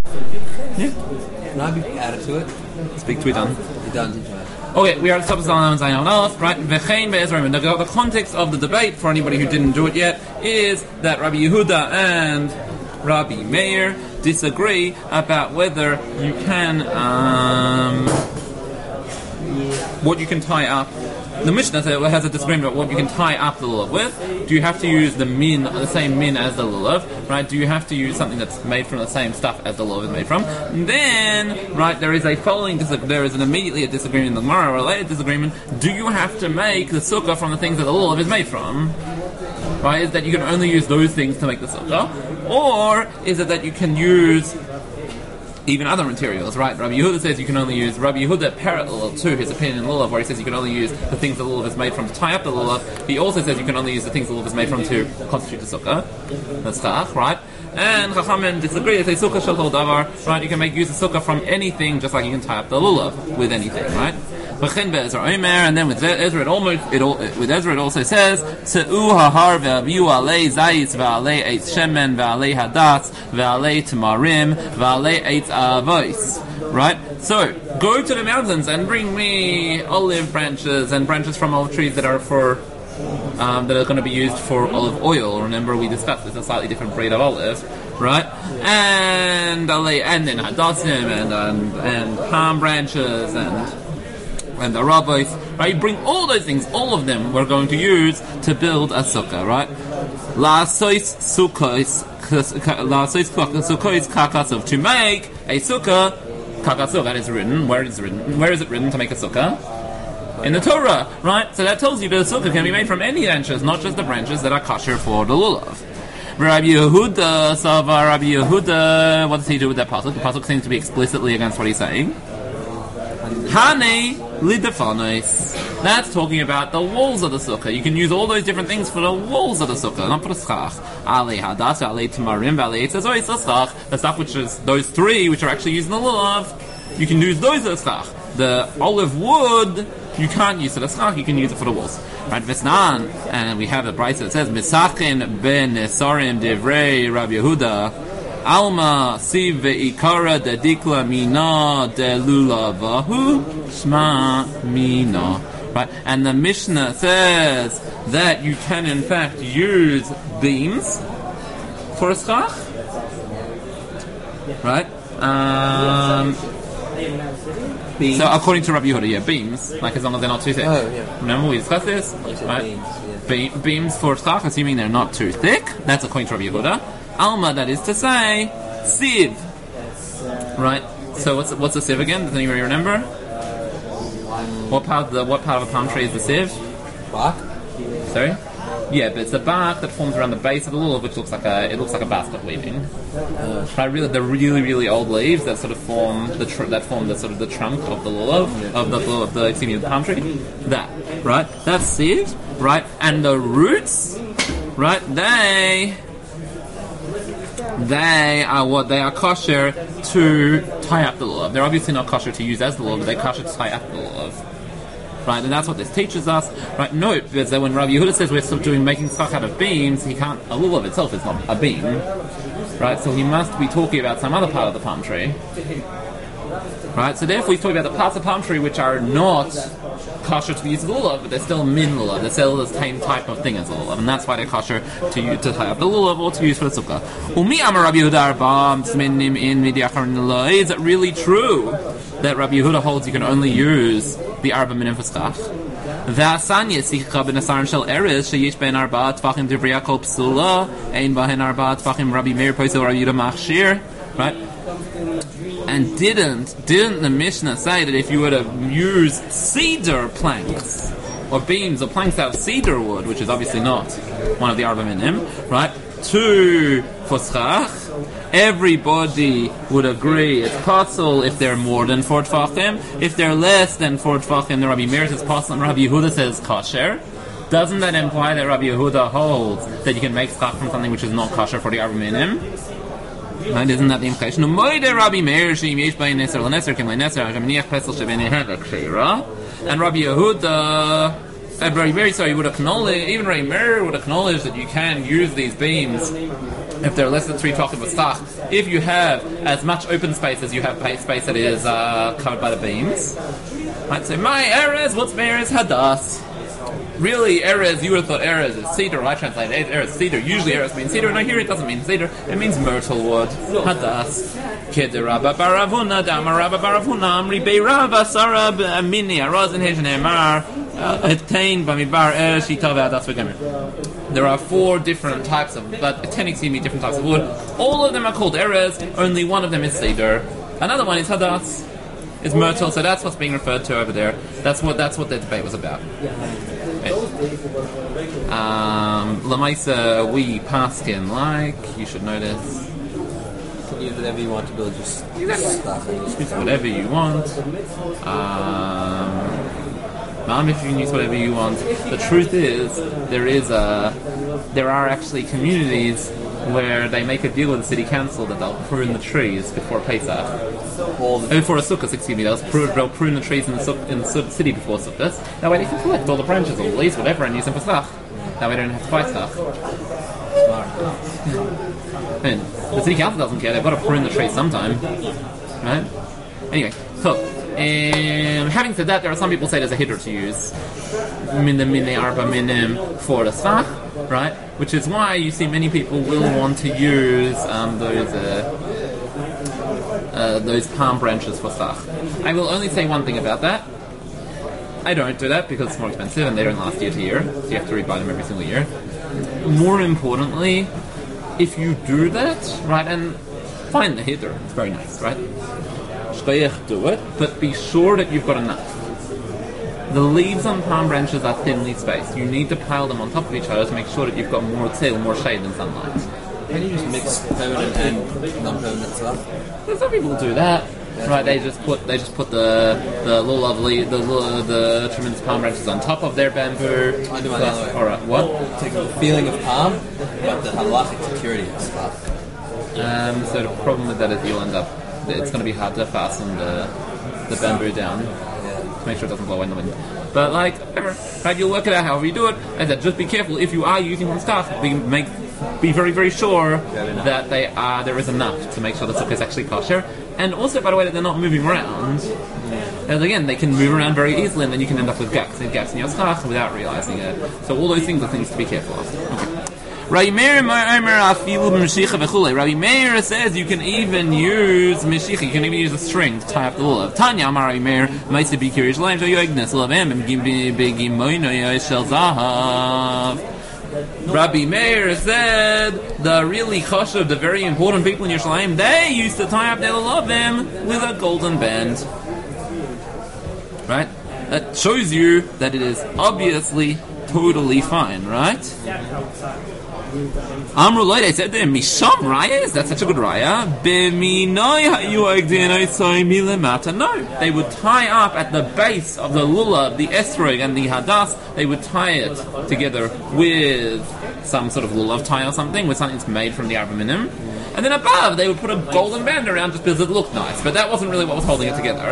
Yeah. Can I be added to it? Speak to it done. You're done, didn't you? Okay, we are at the right? The context of the debate, for anybody who didn't do it yet, is that Rabbi Yehuda and Rabbi Meir disagree about whether you can, what you can tie up. The Mishnah has a disagreement about what you can tie up the lulav with. Do you have to use the same min as the lulav, right? Do you have to use something that's made from the same stuff as the lulav is made from? And then, right, there is immediately a disagreement in the Gemara, a related disagreement. Do you have to make the sukkah from the things that the lulav is made from? Right? Is that you can only use those things to make the sukkah? Or is it that you can use even other materials, right? Rabbi Yehuda says you can only use, Rabbi Yehuda parallel to his opinion in lulav, where he says you can only use the things the lulav is made from to tie up the lulav. He also says you can only use the things the lulav is made from to constitute the sukkah. That's chach, right? And Chachamim disagree. They say sukkah shel kol davar, right? You can make use of sukkah from anything, just like you can tie up the lulav with anything, right? And then with Ezra, it also says Se'u hahar ve'aviu alei zayis ve'alei eitz shemen ve'alei hadatz ve'alei tamarim ve'alei eitz avos. Right? So, go to the mountains and bring me olive branches and branches from olive trees that are for that are going to be used for olive oil. Remember, we discussed it's a slightly different breed of olive, right? And then hadassim and palm branches and the rabbis, right? You bring all those things, all of them we're going to use to build a sukkah, right? La'asos sukkos kakasov, to make a sukkah kakasov, that is written. Where is it written to make a sukkah? In the Torah, right? So that tells you that a sukkah can be made from any branches, not just the branches that are kosher for the lulav. Rabbi Yehuda, what does he do with that pasuk? The pasuk seems to be explicitly against what he's saying. Hane lidefanos. That's talking about the walls of the sukkah. You can use all those different things for the walls of the sukkah, not for the schach. Ale hadas, ale tamarim, ale etzazois, the stuff which is those three, which are actually used in the lulav. You can use those as schach. The olive wood, you can't use it as schach. You can use it for the walls. Right, Vesnan, and we have a brayso that says Misachin ben Nesarim divrei Rabbi Yehuda. Alma siv ve'ikara de dikla mina de lulavahu shma mina. Right, and the Mishnah says that you can in fact use beams for a schach. Right. So according to Rabbi Yehuda, beams, like as long as they're not too thick. Oh, yeah. Remember we discussed this? Right? Beams, beams for schach, assuming they're not too thick. That's according to Rabbi Yehuda. Alma, that is to say, sieve. Right? So what's a sieve again? Does anybody remember? What part of a palm tree is the sieve? Bark? Sorry? Yeah, but it's the bark that forms around the base of the lulav, which looks like a basket weaving. Right, really, the really, really old leaves that sort of form the trunk of the lulav of the palm tree. That, right? That's sieve, right? And the roots, right? They are kosher to tie up the lulav. They're obviously not kosher to use as the lulav, but they're kosher to tie up the lulav. Right, and that's what this teaches us. Right, note because when Rabbi Yehuda says we're still making stuff out of beams, a lulav itself is not a beam. Right, so he must be talking about some other part of the palm tree. Right, so therefore he's talking about the parts of the palm tree which are not kosher to the use of the lulav, but they're still min lulav. They're still the same type of thing as the lulav, and that's why they're kosher to tie up the lulav or to use for the sukkah. Is it really true that Rabbi Yehuda holds you can only use the arba minim for schach? V'asanya sicha b'nasarim shel eres sheyesh ben arba tvachim divrei Yaakov psula ein bahen arba tvachim Rabbi Meir posel Rabbi Yehuda machshir. Right? And didn't the Mishnah say that if you were to use cedar planks or beams or planks out of cedar wood, which is obviously not one of the arba minim, right, for schach, everybody would agree it's possible if they're more than 4 tfachim. If they're less than 4 tfachim, the Rabbi Meir says possible and Rabbi Yehuda says kosher. Doesn't that imply that Rabbi Yehuda holds that you can make schach from something which is not kosher for the arba minim? Right, isn't that the implication? And Rabbi Yehuda, Rabbi Meir, would acknowledge, even Rabbi Meir would acknowledge that you can use these beams if there are less than 3 tachim of stach, if you have as much open space as you have space that is covered by the beams, right? So my erez, what's my erez? Hadas. Really, erez, you would have thought erez is cedar. I translate erez cedar. Usually erez means cedar. No, here it doesn't mean cedar. It means myrtle wood. Hadas. Kedirabba baravuna, damarabba baravuna, amri beirabba, sarab, mini, arazin, hejnemar, obtained by midbar erez, shitava, hadas, v'gemer. There are 4 different types of, but technically different types of wood. All of them are called erez. Only one of them is cedar. Another one is hadas. Is myrtle, so that's what's being referred to over there. That's what the debate was about. Lamaisa, we paskin, like, you should know this. You can use whatever you want to build your stuff. Use whatever you want. If you can use whatever you want. The truth is, there are actually communities where they make a deal with the city council that they'll prune the trees before Pesach. For a sukkah, excuse me, they'll prune the trees in the city before sukkahs. That way they can collect all the branches or the leaves, whatever, and use them for stach. That way they don't have to buy stuff. And the city council doesn't care, they've got to prune the trees sometime. Right? Anyway, so, having said that, there are some people say there's a hitter to use. Mine arba minim for the stach, right? Which is why you see many people will want to use those palm branches for stach. I will only say one thing about that. I don't do that because it's more expensive and they don't last year to year, so you have to rebuy them every single year. More importantly, if you do that, right, and find the header, it's very nice, right? Do it, but be sure that you've got enough. The leaves on palm branches are thinly spaced. You need to pile them on top of each other to make sure that you've got more shade than sunlight. Can you just mix permanent and non-permanent stuff? Some people do that. Right, they just put the tremendous palm branches on top of their bamboo. I do my other way. Alright, what? Take the feeling of palm, but the halachic security of stuff. So the problem with that is you'll end up, it's going to be hard to fasten the bamboo down to make sure it doesn't blow in the wind. But right, you'll work it out however you do it. As I said, just be careful if you are using some stuff. Be very, very sure that there is enough to make sure the sukkah is actually kosher. And also, by the way, that they're not moving around. And again, they can move around very easily, and then you can end up with gaps in your schach without realizing it. So all those things are things to be careful of. Okay. Rabbi Meir says you can even use mishicha, you can even use a string to tie up the lulav. Tanya Amar Rabbi Meir, Maisa Bikir Yishlaim, Yoignes, Lavem, Begimoino Yoishel Zahav. Rabbi Meir said the really chashuv, the very important people in Yerushalayim, they used to tie up their lulavim with a golden band. Right? That shows you that it is obviously totally fine, right? Amru Loi, they said to him, Misham Raya? Is that such a good Raya? No, they would tie up at the base of the lulav, the esrog and the hadas, they would tie it together with some sort of lulav tie or something, with something that's made from the arba minim. And then above, they would put a golden band around just because it looked nice, but that wasn't really what was holding it together.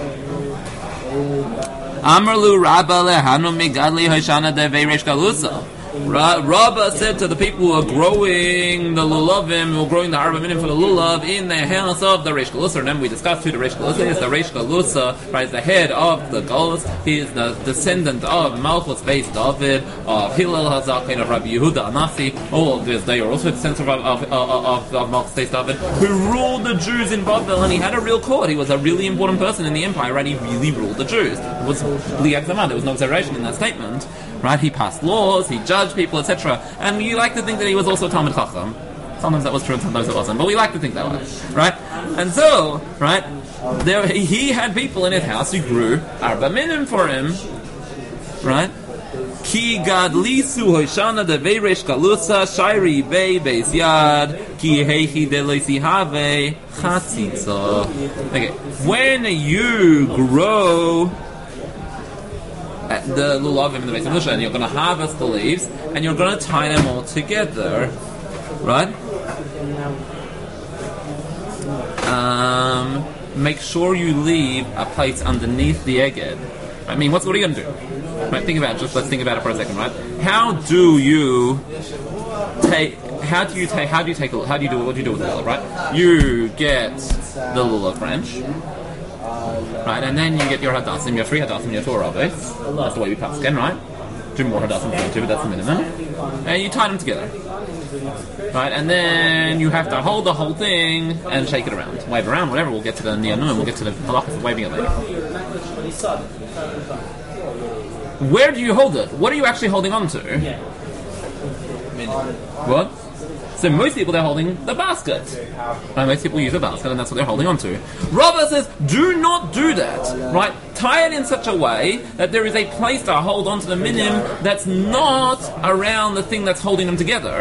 Amrlu Rabba lehanu migadli hoshana de veiresh galusa. Rabbah said to the people who are growing the lulavim, who are growing the arba minim for the lulav in the house of the Reish Galusa. Remember, we discussed who the Reish Galusa is. The Reish Galusa, right, is the head of the Galus. He is the descendant of Malchus based David, of Hillel Hazaken, of Rabbi Yehuda Anasi. All of this, they are also descendants of Malchus based David, who ruled the Jews in Babel, and he had a real court. He was a really important person in the empire, right? He really ruled the Jews. It was Liak Zaman. There was no exaggeration in that statement. Right, he passed laws, he judged people, etc. And we like to think that he was also a Talmid Chacham. Sometimes that was true and sometimes it wasn't, but we like to think that way, right? And so, right, he had people in his house who grew arba minim for him, right? Ki gadlisu hoshana de veiresh galusa shairi bei beis yad ki heichi de loisi have chatzitza. Okay, when you grow the lulavim in the base of Moshe, and you're going to harvest the leaves, and you're going to tie them all together, right? Make sure you leave a place underneath the eged. I mean, what are you going to do? Right, let's think about it for a second, right? How do how do you do it? What do you do with the lulav, right? You get the lulav branch, right, and then you get your hadassim, your 3 hadassim, your 4 rabbis. That's the way we pass again, right? 2 more hadassim, 2, but that's the minimum. And you tie them together, right? And then you have to hold the whole thing and shake it around, wave around, whatever. We'll get to the niyanum, we'll get to the halachas of waving it later. Where do you hold it? What are you actually holding on to? What? So most people, they're holding the basket. Right? Most people use a basket and that's what they're holding on to. Rava says, do not do that. Right? Tie it in such a way that there is a place to hold on to the minim that's not around the thing that's holding them together.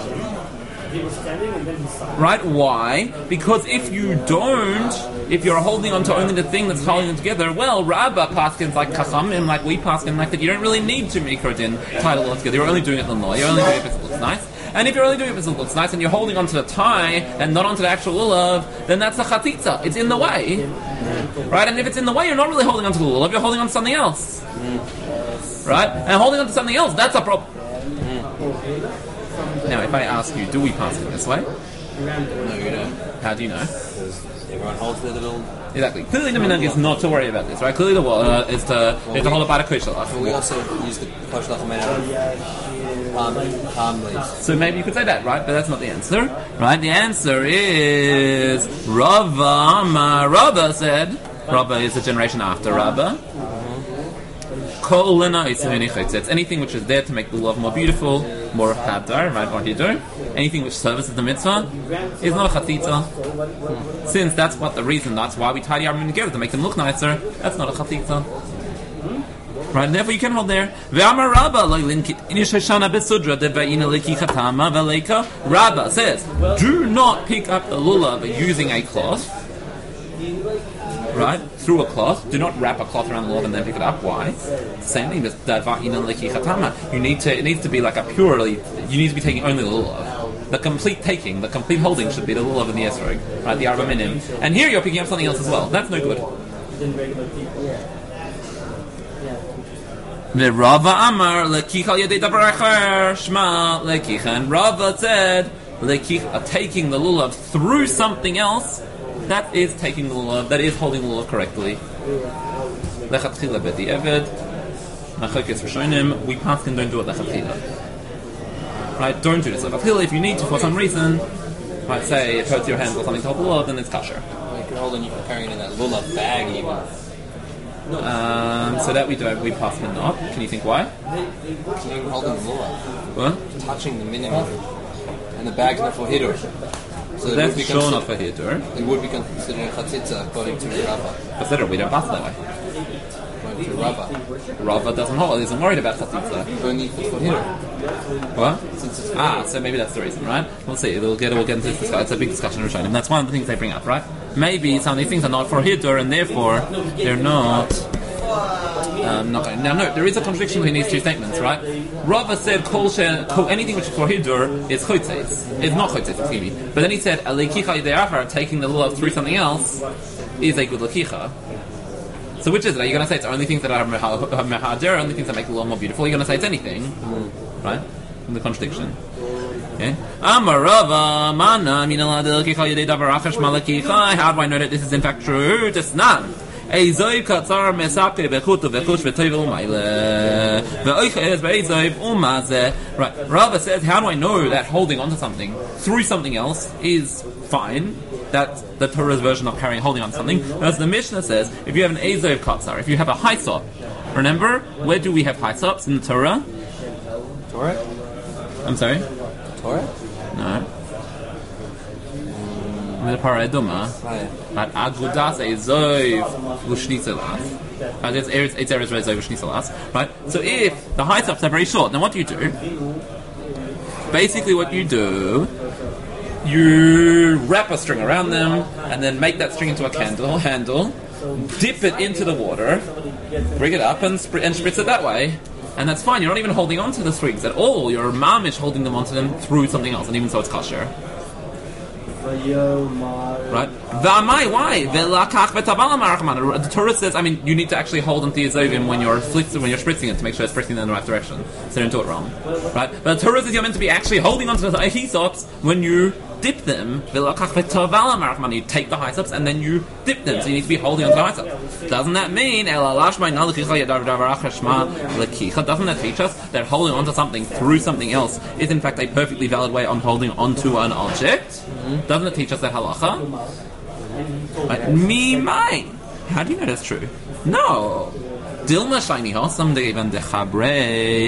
Right? Why? Because if you don't, if you're holding on to only the thing that's holding them together, well, Rabba paskins like Chachamim, like we paskin like that, you don't really need to mikrodin tie the lulav together. You're only doing it in the law. You're only doing it because it looks nice. And if you're only doing it because it looks nice and you're holding onto the tie and not onto the actual lulav, then that's a chatitza. It's in the way. Right? And if it's in the way, you're not really holding onto the lulav, you're holding on to something else. Right? And holding on to something else, that's a problem. Now, if I ask you, do we pass it this way? No, you don't. How do you know? Because everyone holds their little... Exactly. Clearly the minhag is not to worry about this, right? Clearly the is to hold about a kushalach. We also use the kushalach made out of palm leaves. So maybe you could say that, right? But that's not the answer, right? The answer is Rava. Rava said, Rava is a generation after Rava. It's anything which is there to make the lulav more beautiful, more hadar, right? What do you do? Anything which services the mitzvah is not a chatitza. Since that's what the reason, that's why we tie the armim together to make them look nicer. That's not a chatitza. Right, and therefore you can hold there. Rabba says, do not pick up the lulav using a cloth. Right, through a cloth. Do not wrap a cloth around the lulav and then pick it up. Why? Same thing. It needs to be like a purely. You need to be taking only the lulav. The complete holding should be the lulav and the esrog, right? The arba minim. And here you're picking up something else as well. That's no good. The Rava Amar lekichal yedei davar acher shma lekicha. And Rava said taking the lulav through something else. That is taking the lulav. That is holding the lulav correctly. Lechatchila b'di'eved. Machokes rishonim. We paskin don't do it lechatchila. Right? Don't do this lechatchila. If you need to for some reason, right? Say it hurts your hands or something to hold the lulav, then it's kasher. Well, you can hold it. You're carrying it in that lulav bag even. So that we don't. We paskin not. Can you think why? You're holding the lulav. What? Touching the minimum. And the bag's not for hidur. So that's shown off for hidur. It would be considered a chatzitza according to Rava. Consider we don't pass that way. According to Rava. Rava doesn't hold. Isn't worried about chatzitza. Only for hidur. What? So maybe that's the reason, right? We'll see. We'll get into this discussion. It's a big discussion in Rishonim. That's one of the things they bring up, right? Maybe some of these things are not for hidur, and therefore they're not. Not going. Now, no, there is a contradiction between these two statements, right? Rava said, anything which is for hidur is chotzes. It's not chotzes, excuse me. But then he said, alekicha yidei taking the lulav through something else is a good lekicha. So which is it? Are you going to say it's only things that are mehader, only things that make the lulav more beautiful? Are you going to say it's anything? Right? In the contradiction. Okay. Amar Rava, mana minalad alekicha yidei davar achash malakicha. How do I know that this is in fact true? Just none. Right, Rava says, how do I know that holding onto something through something else is fine? That's the Torah's version of holding on to something. As the Mishnah says, if you have an Ezov Katzar, if you have a Haisop, remember, where do we have Haisops in the Torah? Torah? I'm sorry? Torah? No. With a paraduma, but agudas ezov v'shnitzelas. It's eretz ezov v'shnitzelas, right? So if the high tops are very short, then what do you do? Basically, what you do, you wrap a string around them, and then make that string into a handle, dip it into the water, bring it up, and spritz it that way. And that's fine. You're not even holding on to the strings at all. You're mamish holding them onto them through something else, and even so, it's kosher. Right? Why? The Torah says, you need to actually hold on to your zovim when you're spritzing it to make sure it's spritzing in the right direction, so you don't do it wrong. Right? But the Torah says you're meant to be actually holding on to the hysops when you dip them. You take the hysops and then you dip them, so you need to be holding on to the hysops. Doesn't that mean? Doesn't that teach us that holding on to something through something else is in fact a perfectly valid way on holding onto an object? Doesn't it teach us that halacha? Right. How do you know that's true? No. Dilma shiny hosam de even de chabre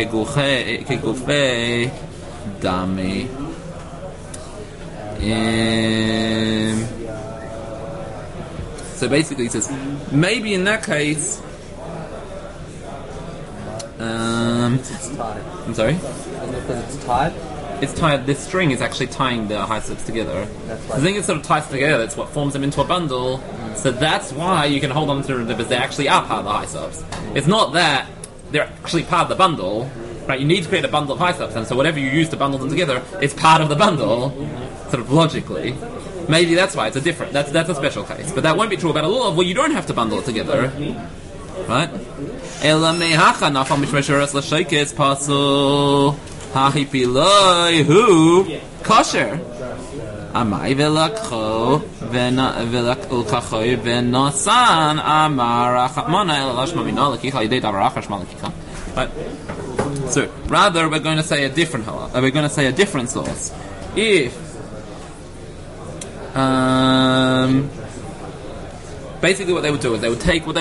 kegufe dami. So basically, it says maybe in that case. It's tied. I'm sorry. Isn't it because it's tied? It's tied. This string is actually tying the hysops together. That's The right. thing is sort of ties together. That's what forms them into a bundle. So that's why you can hold on to them because they actually are part of the hysops. It's not that they're actually part of the bundle. Right? You need to create a bundle of hysops, and so whatever you use to bundle them together is part of the bundle. Sort of logically. Maybe that's why it's a different. That's a special case. But that won't be true about a lulav where you don't have to bundle it together. Right? Ela mehacha nafal mishmesheres l'sheikes pasul hahipiloi hu kosher. Amai velakcho velakcho venosan amar achmona ela lashma mina lekicha yidei davar achar shma lekicha. Right? So rather, we're going to say a different halach. We're going to say a different source. If basically what they would do is they would take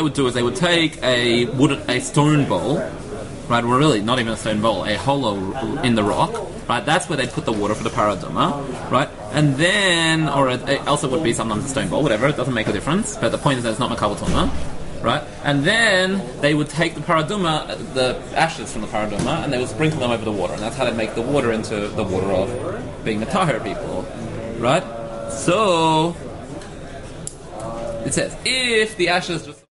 a stone bowl, right? Well, really not even a stone bowl, a hollow in the rock, right? That's where they'd put the water for the paraduma, right? And then, or it also would be sometimes a stone bowl, whatever. It doesn't make a difference. But the point is that it's not makabel tuma, right? And then they would take the paraduma, the ashes from the paraduma, and they would sprinkle them over the water, and that's how they make the water into the water of being the tahir people, right? So it says if the ashes just